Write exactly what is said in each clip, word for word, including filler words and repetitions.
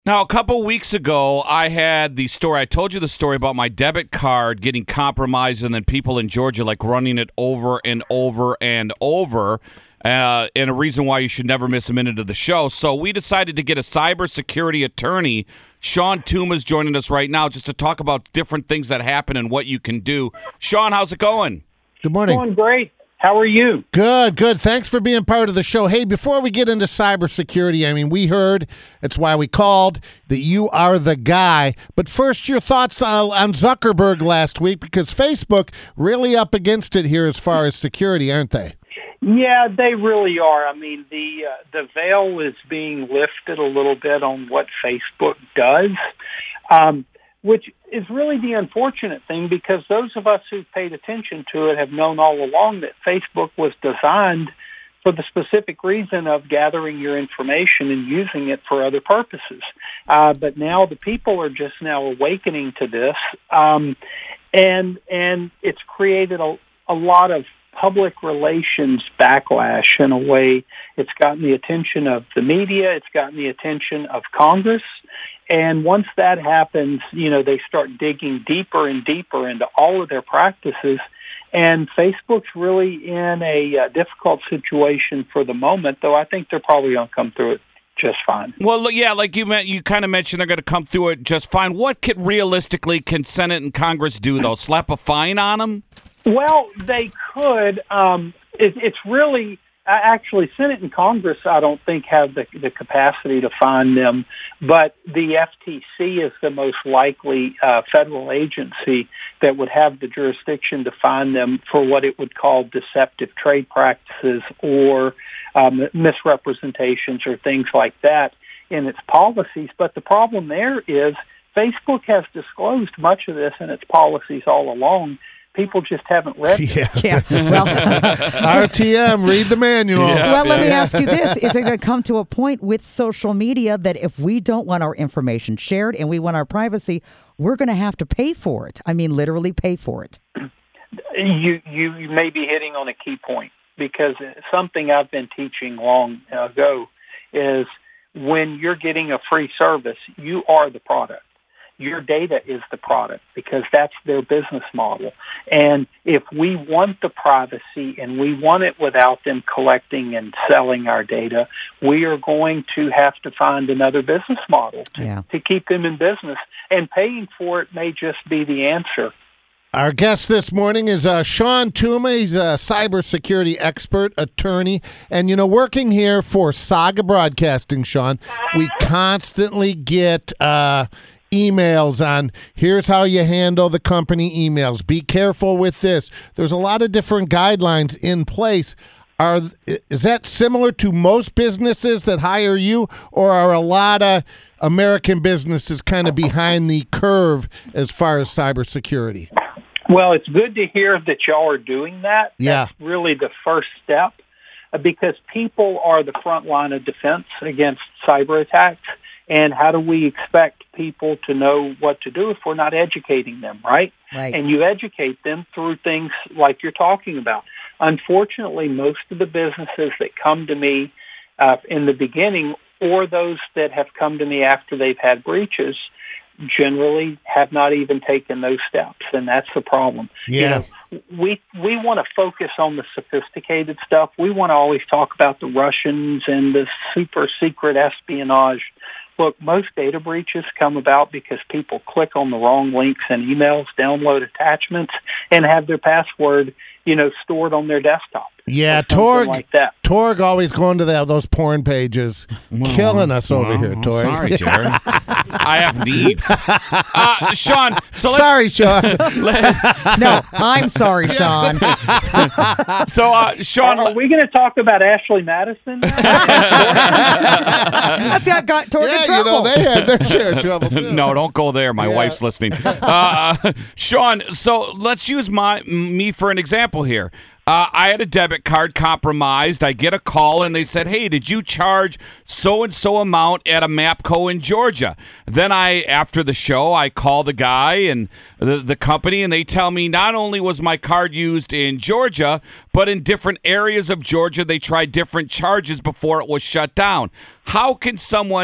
Now, a couple weeks ago, I had the story. I told you the story about my debit card getting compromised and then people in Georgia like running it over and over and over. Uh, and a reason why you should never miss a minute of the show. So we decided to get a cybersecurity attorney. Sean Touma is joining us right now just to talk about different things that happen and what you can do. Sean, how's it going? Good morning. Going great. How are you? Good, good. Thanks for being part of the show. Hey, before we get into cybersecurity, I mean, we heard, that's why we called, that you are the guy. But first, your thoughts on, on Zuckerberg last week, because Facebook really up against it here as far as security, aren't they? Yeah, they really are. I mean, the uh, the veil is being lifted a little bit on what Facebook does, um, which is really the unfortunate thing, because those of us who've paid attention to it have known all along that Facebook was designed for the specific reason of gathering your information and using it for other purposes. Uh, but now the people are just now awakening to this, um, and and it's created a, a lot of public relations backlash in a way. It's gotten the attention of the media. It's gotten the attention of Congress. And once that happens, you know, they start digging deeper and deeper into all of their practices. And Facebook's really in a uh, difficult situation for the moment, though I think they're probably going to come through it just fine. Well, yeah, like you meant, you kind of mentioned they're going to come through it just fine. What could realistically can Senate and Congress do, though? Slap a fine on them? Well, they could. Um, it, it's really, actually, Senate and Congress, I don't think, have the, the capacity to fine them, but the F T C is the most likely uh, federal agency that would have the jurisdiction to fine them for what it would call deceptive trade practices or um, misrepresentations or things like that in its policies. But the problem there is Facebook has disclosed much of this in its policies all along. People just haven't read it. Yeah. Yeah. Well, R T M, read the manual. Yeah. well, let me ask you this. Is it going to come to a point with social media that if we don't want our information shared and we want our privacy, we're going to have to pay for it? I mean, literally pay for it. You, you, you may be hitting on a key point, because something I've been teaching long ago is when you're getting a free service, you are the product. Your data is the product, because that's their business model. And if we want the privacy and we want it without them collecting and selling our data, we are going to have to find another business model to, Yeah. to keep them in business. And paying for it may just be the answer. Our guest this morning is uh, Sean Touma. He's a cybersecurity expert, attorney, and, you know, working here for Saga Broadcasting, Sean, we constantly get uh, emails on here's how you handle the company emails. Be careful with this. There's a lot of different guidelines in place. Are is that similar to most businesses that hire you, or are a lot of American businesses kind of behind the curve as far as cybersecurity? Well, it's good to hear that y'all are doing that. Yeah. That's really the first step, uh, because people are the front line of defense against cyber attacks. And how do we expect people to know what to do if we're not educating them, right? Right. And you educate them through things like you're talking about. Unfortunately, most of the businesses that come to me uh, in the beginning, or those that have come to me after they've had breaches, generally have not even taken those steps, and that's the problem. Yeah. You know, we we want to focus on the sophisticated stuff. We want to always talk about the Russians and the super secret espionage. Look, most data breaches come about because people click on the wrong links in emails, download attachments, and have their password, you know, stored on their desktop. Yeah, Torg, Torg, like that. Torg always going to that, those porn pages, well, killing us over well, here, Torg. Sorry, Jared. I have needs. Uh, Sean, so let's, Sorry, Sean. No, I'm sorry, Sean. so, uh, Sean, Are, are we going to talk about Ashley Madison now? That's how got Torg in Yeah, you trouble. know, they had their share of trouble, too. no, don't go there. My Yeah. wife's listening. Uh, Sean, so let's use my me for an example here. Uh, I had a debit card compromised. I get a call, and they said, hey, did you charge so-and-so amount at a MAPCO in Georgia? Then I, after the show, I call the guy and the, the company, and they tell me not only was my card used in Georgia, but in different areas of Georgia, they tried different charges before it was shut down. How can someone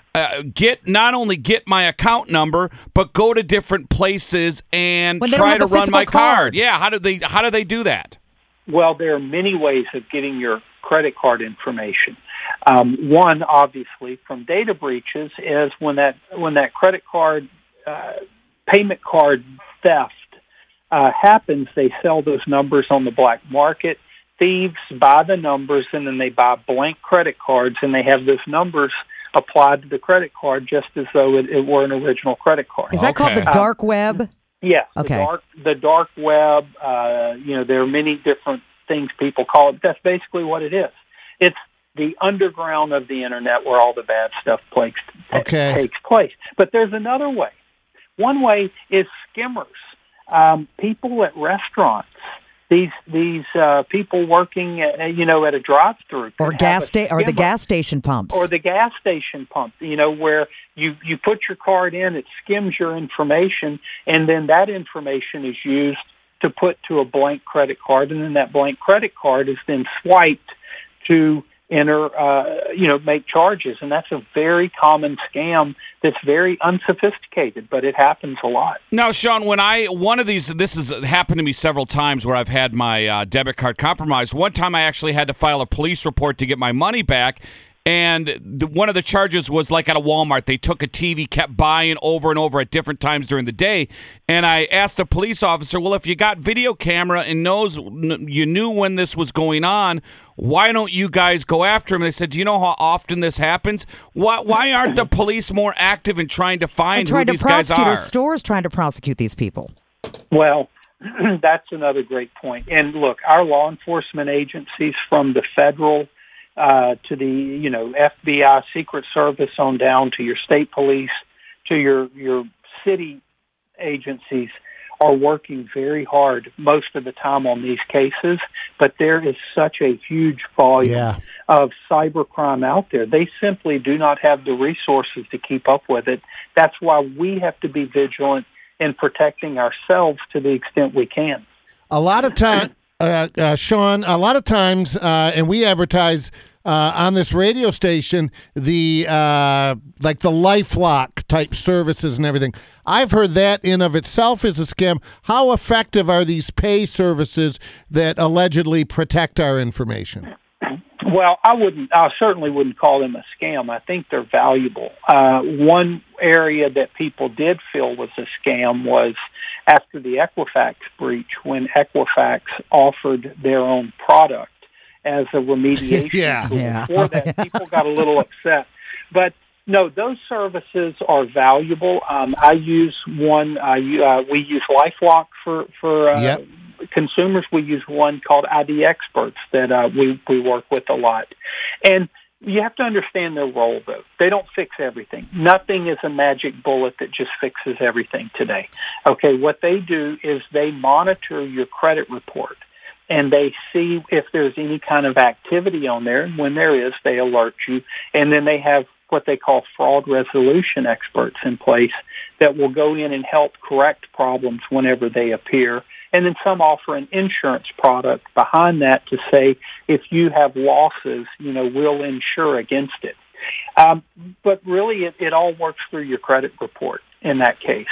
uh, get not only get my account number, but go to different places and When they don't try have to the run my physical card. card. Yeah, how do they how do they do that? Well, there are many ways of getting your credit card information. Um, one, obviously, from data breaches is when that when that credit card uh, payment card theft uh, happens. They sell those numbers on the black market. Thieves buy the numbers and then they buy blank credit cards, and they have those numbers applied to the credit card just as though it, it were an original credit card. Is that called Okay. the dark web? Yes, Okay. the dark the dark web. Uh, you know, there are many different things people call it. That's basically what it is. It's the underground of the internet where all the bad stuff plays, Okay. takes place. But there's another way. One way is skimmers. Um, people at restaurants. These these uh, people working, at, you know, at a drive-through Or could gas have a sta- or the skimmer. gas station pumps. Or the gas station pump, you know, where you, you put your card in, it skims your information, and then that information is used to put to a blank credit card, and then that blank credit card is then swiped to enter, uh, you know, make charges. And that's a very common scam that's very unsophisticated, but it happens a lot. Now, Sean, when I one of these, this has happened to me several times where I've had my uh, debit card compromised. One time, I actually had to file a police report to get my money back. And the, one of the charges was like at a Walmart. They took a T V, kept buying over and over at different times during the day. And I asked the police officer, well, if you got video camera and knows you knew when this was going on, why don't you guys go after him? And they said, do you know how often this happens? Why, why aren't the police more active in trying to find and who trying to these guys prosecute, are? or stores trying to prosecute these people. Well, that's another great point. And look, our law enforcement agencies, from the federal uh, to the, you know, F B I, Secret Service on down to your state police, to your, your city agencies, are working very hard most of the time on these cases, but there is such a huge volume Yeah. of cybercrime out there. They simply do not have the resources to keep up with it. That's why we have to be vigilant in protecting ourselves to the extent we can. A lot of time, uh, uh, Sean, a lot of times, uh, and we advertise uh, on this radio station the uh, like the LifeLock type services and everything. I've heard that in of itself is a scam. How effective are these pay services that allegedly protect our information? Well, I wouldn't. I certainly wouldn't call them a scam. I think they're valuable. Uh, one area that people did feel was a scam was after the Equifax breach, when Equifax offered their own product as a remediation Yeah. tool. Yeah. For that, people got a little upset. But no, those services are valuable. Um, I use one. Uh, uh, we use LifeLock for for. Uh, Yep. Consumers. We use one called I D Experts that uh, we, we work with a lot. And you have to understand their role, though. They don't fix everything. Nothing is a magic bullet that just fixes everything today. Okay, what they do is they monitor your credit report, and they see if there's any kind of activity on there. And when there is, they alert you. And then they have what they call fraud resolution experts in place that will go in and help correct problems whenever they appear. And then some offer an insurance product behind that to say, if you have losses, you know, we'll insure against it. Um, but really, it, it all works through your credit report in that case.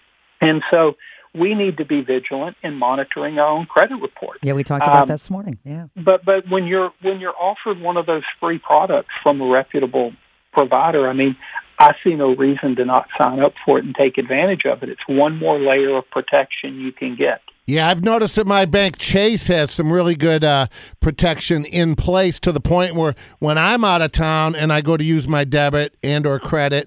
And so we need to be vigilant in monitoring our own credit report. Yeah, we talked about Um, that this morning. Yeah. But but when you're when you're offered one of those free products from a reputable provider, I mean, I see no reason to not sign up for it and take advantage of it. It's one more layer of protection you can get. Yeah, I've noticed that my bank, Chase, has some really good uh, protection in place to the point where when I'm out of town and I go to use my debit and or credit,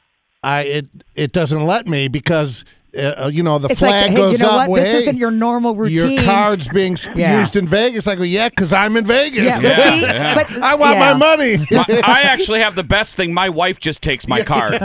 I it it doesn't let me because uh, you know the It's flag like, hey, goes you know up. what? Well, This hey, isn't your normal routine. Your card's being s- Yeah. used in Vegas. I go, yeah, because I'm in Vegas. Yeah, but Yeah, see, yeah. but I want yeah. my money. My- I actually have the best thing. My wife just takes my card.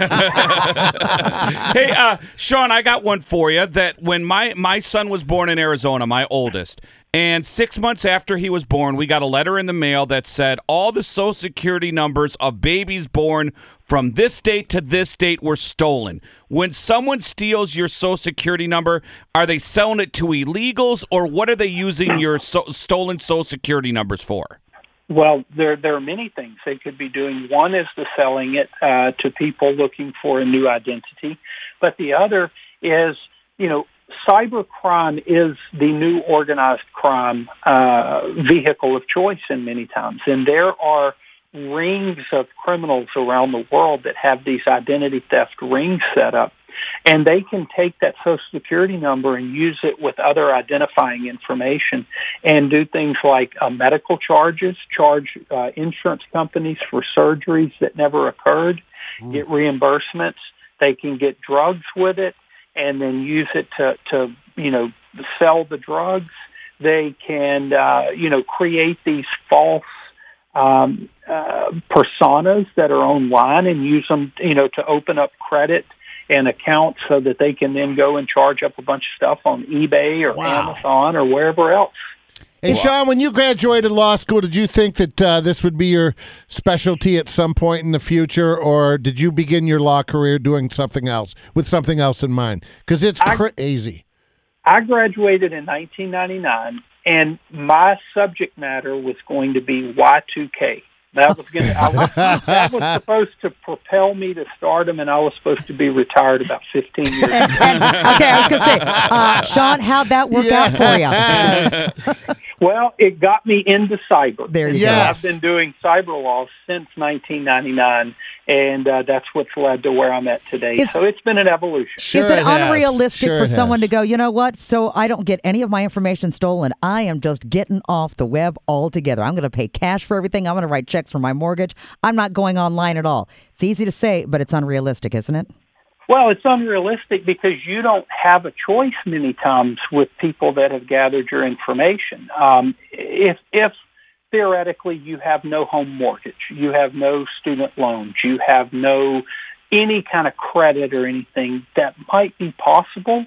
Hey, uh, Sean, I got one for you. That when my, my son was born in Arizona, my oldest, and six months after he was born, we got a letter in the mail that said all the Social Security numbers of babies born from this date to this date were stolen. When someone steals your Social Security number, are they selling it to illegals, or what are they using your so- stolen Social Security numbers for? Well, there there are many things they could be doing. One is the selling it uh, to people looking for a new identity, but the other is, you know, cybercrime is the new organized crime uh, vehicle of choice in many times, and there are rings of criminals around the world that have these identity theft rings set up, and they can take that Social Security number and use it with other identifying information and do things like uh, medical charges, charge uh, insurance companies for surgeries that never occurred, mm. get reimbursements. They can get drugs with it and then use it to, to you know, sell the drugs. They can, uh, you know, create these false um, uh, personas that are online and use them, you know, to open up credit and accounts so that they can then go and charge up a bunch of stuff on eBay or wow. Amazon or wherever else. Hey, Sean, when you graduated law school, did you think that uh, this would be your specialty at some point in the future, or did you begin your law career doing something else, with something else in mind? Because it's crazy. I graduated in nineteen ninety-nine, and my subject matter was going to be Y two K. That was going to, I was, that was supposed to propel me to stardom, and I was supposed to be retired about fifteen years ago. And, okay, I was going to say, uh, Sean, how'd that work yes. out for you? Well, it got me into cyber. There you yes. go. I've been doing cyber law since nineteen ninety-nine, and uh, that's what's led to where I'm at today. It's, so it's been an evolution. Sure is it, it unrealistic sure for it someone has. to go, you know what, so I don't get any of my information stolen. I am just getting off the web altogether. I'm going to pay cash for everything. I'm going to write checks for my mortgage. I'm not going online at all. It's easy to say, but it's unrealistic, isn't it? Well, it's unrealistic because you don't have a choice many times with people that have gathered your information. Um, if, if theoretically you have no home mortgage, you have no student loans, you have no any kind of credit or anything, that might be possible.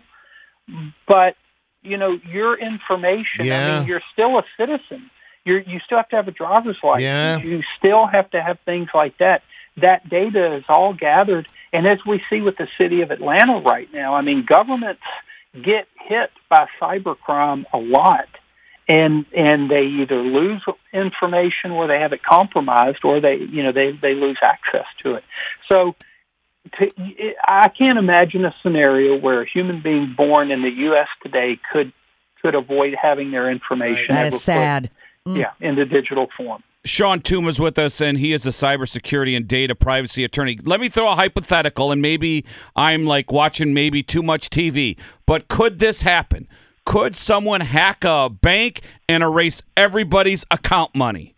But, you know, your information, yeah. I mean, you're still a citizen. You're, you still have to have a driver's license. Yeah. You still have to have things like that. That data is all gathered. And as we see with the city of Atlanta right now, I mean, governments get hit by cybercrime a lot, and and they either lose information or they have it compromised, or they you know they, they lose access to it. So to, I can't imagine a scenario where a human being born in the U S today could could avoid having their information. That is sad. Put, mm. Yeah, in the digital form. Sean Tuma's with us, and he is a cybersecurity and data privacy attorney. Let me throw a hypothetical, and maybe I'm like watching maybe too much T V, but could this happen? Could someone hack a bank and erase everybody's account money?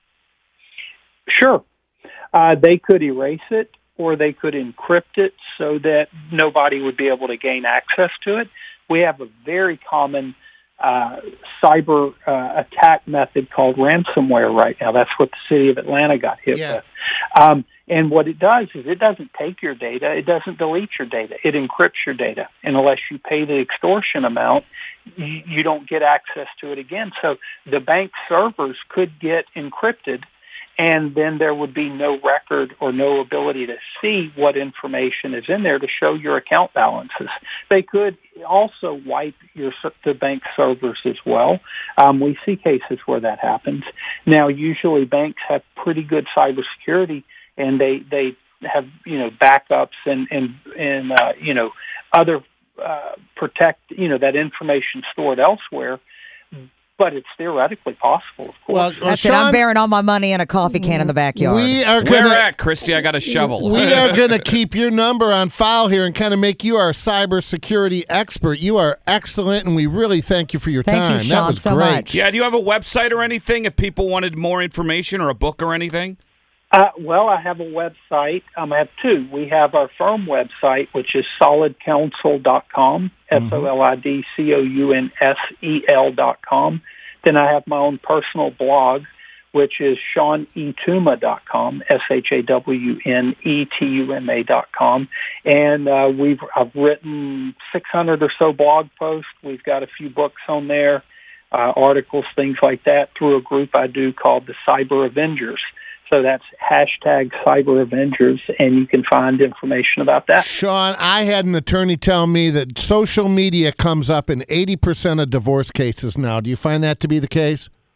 Sure. Uh, they could erase it, or they could encrypt it so that nobody would be able to gain access to it. We have a very common Uh, cyber uh, attack method called ransomware right now. That's what the city of Atlanta got hit yeah. with. Um, and what it does is it doesn't take your data. It doesn't delete your data. It encrypts your data. And unless you pay the extortion amount, you, you don't get access to it again. So the bank servers could get encrypted, and then there would be no record or no ability to see what information is in there to show your account balances. They could also wipe your the bank servers as well. Um, we see cases where that happens. Now, usually banks have pretty good cybersecurity, and they, they have you know backups and and and uh, you know other uh, protect you know that information stored elsewhere. But it's theoretically possible, of course. Well, well, That's Sean, it. I'm burying all my money in a coffee can in the backyard. We are Where gonna, at, Christy? I got a shovel. We are going to keep your number on file here and kind of make you our cybersecurity expert. You are excellent, and we really thank you for your Thank time. you, that Sean, was so great. much. Yeah, do you have a website or anything if people wanted more information or a book or anything? Uh, well, I have a website. Um, I have two. We have our firm website, which is solid counsel dot com, S O L I D C O U N S E L dot com. Then I have my own personal blog, which is Sean E Tuma dot com, S H A W N E T U M A dot com. And uh, we've I've written six hundred or so blog posts. We've got a few books on there, uh, articles, things like that, through a group I do called the Cyber Avengers. So that's hashtag Cyber Avengers, and you can find information about that. Sean, I had an attorney tell me that social media comes up in eighty percent of divorce cases now. Do you find that to be the case?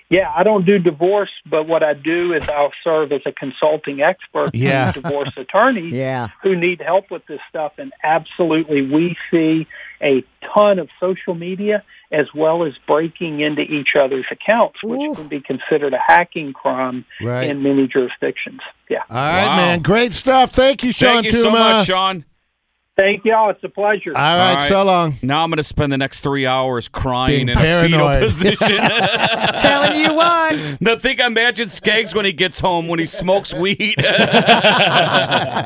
Yeah, I don't do divorce, but what I do is I'll serve as a consulting expert Yeah. to divorce attorneys Yeah. who need help with this stuff. And absolutely, we see a ton of social media as well as breaking into each other's accounts, which Ooh. can be considered a hacking crime Right. in many jurisdictions. Yeah. All right, Wow. man. Great stuff. Thank you, Sean Thank you Tuma. so much, Sean. Thank y'all. It's a pleasure. All right, All right. so long. Now I'm going to spend the next three hours crying Being in a fetal paranoid. position. Telling you what. The thing I imagine Skaggs when he gets home when he smokes weed.